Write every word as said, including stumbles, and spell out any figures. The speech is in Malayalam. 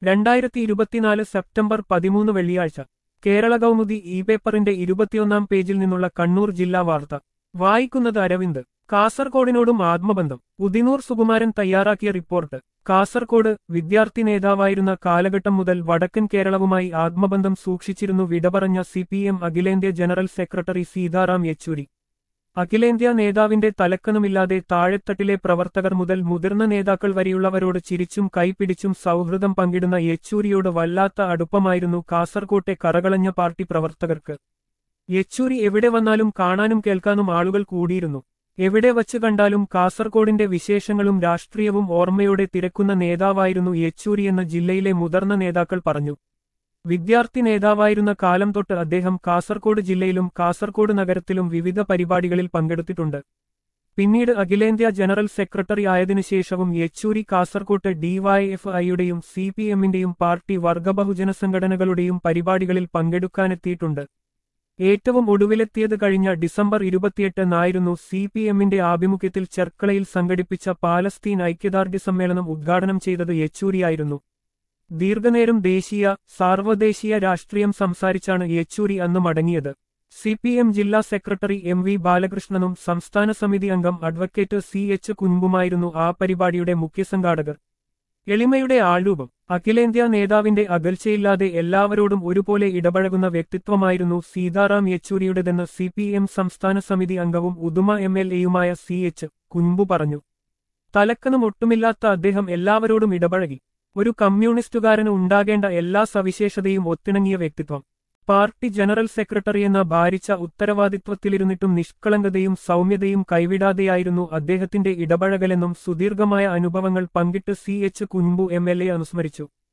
രണ്ടായിരത്തി ഇരുപത്തിനാല് സെപ്റ്റംബർ പതിമൂന്ന് വെള്ളിയാഴ്ച കേരള കൗമുദി ഇ പേപ്പറിന്റെ ഇരുപത്തിയൊന്നാം പേജിൽ നിന്നുള്ള കണ്ണൂർ ജില്ലാ വാർത്ത വായിക്കുന്നത് അരവിന്ദ്. കാസർകോടിനോടും ആത്മബന്ധം. ഉദിനൂർ സുകുമാരൻ തയ്യാറാക്കിയ റിപ്പോർട്ട്. കാസർകോട് വിദ്യാർത്ഥി നേതാവായിരുന്ന കാലഘട്ടം മുതൽ വടക്കൻ കേരളവുമായി ആത്മബന്ധം സൂക്ഷിച്ചിരുന്നു വിടപറഞ്ഞ സി പി എം അഖിലേന്ത്യാ ജനറൽ സെക്രട്ടറി സീതാറാം യെച്ചൂരി. അഖിലേന്ത്യാ നേതാവിന്റെ തലക്കനമില്ലാതെ താഴെത്തട്ടിലെ പ്രവർത്തകർ മുതൽ മുതിർന്ന നേതാക്കൾ വരെയുള്ളവരോട് ചിരിച്ചും കൈപിടിച്ചും സൗഹൃദം പങ്കിടുന്ന യെച്ചൂരിയോട് വല്ലാത്ത അടുപ്പമായിരുന്നു കാസർകോട്ടെ കറകളഞ്ഞ പാർട്ടി പ്രവർത്തകർക്ക്. യെച്ചൂരി എവിടെ വന്നാലും കാണാനും കേൾക്കാനും ആളുകൾ കൂടിയിരുന്നു. എവിടെ വച്ച് കണ്ടാലും കാസർകോടിന്റെ വിശേഷങ്ങളും രാഷ്ട്രീയവും ഓർമ്മയോടെ തിരക്കുന്ന നേതാവായിരുന്നു യെച്ചൂരിയെന്ന് ജില്ലയിലെ മുതിർന്ന നേതാക്കൾ പറഞ്ഞു. വിദ്യാർത്ഥി നേതാവായിരുന്ന കാലം തൊട്ട് അദ്ദേഹം കാസർകോട് ജില്ലയിലും കാസർകോട് നഗരത്തിലും വിവിധ പരിപാടികളിൽ പങ്കെടുത്തിട്ടുണ്ട്. പിന്നീട് അഖിലേന്ത്യാ ജനറൽ സെക്രട്ടറി ആയതിനുശേഷവും യെച്ചൂരി കാസർകോട്ട് ഡിവൈഎഫ്ഐയുടെയും സി പി എമ്മിന്റെയും പാർട്ടി വർഗ ബഹുജന സംഘടനകളുടെയും പരിപാടികളിൽ പങ്കെടുക്കാനെത്തിയിട്ടുണ്ട്. ഏറ്റവും ഒടുവിലെത്തിയത് കഴിഞ്ഞ ഡിസംബർ ഇരുപത്തിയെട്ടിനായിരുന്നു സി പി എമ്മിന്റെ ആഭിമുഖ്യത്തിൽ ചെർക്കളയിൽ സംഘടിപ്പിച്ച പാലസ്തീൻ ഐക്യദാർഢ്യ സമ്മേളനം ഉദ്ഘാടനം ചെയ്തത് യെച്ചൂരിയായിരുന്നു. ദീർഘനേരം ദേശീയ സാർവദേശീയ രാഷ്ട്രീയം സംസാരിച്ചാണ് യെച്ചൂരി അന്ന് മടങ്ങിയത്. സി പി എം ജില്ലാ സെക്രട്ടറി എം വി ബാലകൃഷ്ണനും സംസ്ഥാന സമിതി അംഗം അഡ്വക്കേറ്റ് സി എച്ച് കുൻപുമായിരുന്നു ആ പരിപാടിയുടെ മുഖ്യസംഘാടകർ. എളിമയുടെ ആൾരൂപം. അഖിലേന്ത്യാ നേതാവിന്റെ അകൽച്ചയില്ലാതെ എല്ലാവരോടും ഒരുപോലെ ഇടപഴകുന്ന വ്യക്തിത്വമായിരുന്നു സീതാറാം യെച്ചൂരിയുടേതെന്ന് സി പി എം സംസ്ഥാന സമിതി അംഗവും ഉദുമ എം എൽ എയുമായ സി എച്ച് കുൻപു പറഞ്ഞു. തലക്കനും ഒട്ടുമില്ലാത്ത അദ്ദേഹം എല്ലാവരോടും ഇടപഴകി. ഒരു കമ്മ്യൂണിസ്റ്റുകാരന് ഉണ്ടാകേണ്ട എല്ലാ സവിശേഷതയും ഒത്തിണങ്ങിയ വ്യക്തിത്വം. പാർട്ടി ജനറൽ സെക്രട്ടറിയെന്ന ഭാരിച്ച ഉത്തരവാദിത്വത്തിലിരുന്നിട്ടും നിഷ്കളങ്കതയും സൗമ്യതയും കൈവിടാതെയായിരുന്നു അദ്ദേഹത്തിന്റെ ഇടപഴകലെന്നും സുദീർഘമായ അനുഭവങ്ങൾ പങ്കിട്ട് C H Kunhambu M L A അനുസ്മരിച്ചു.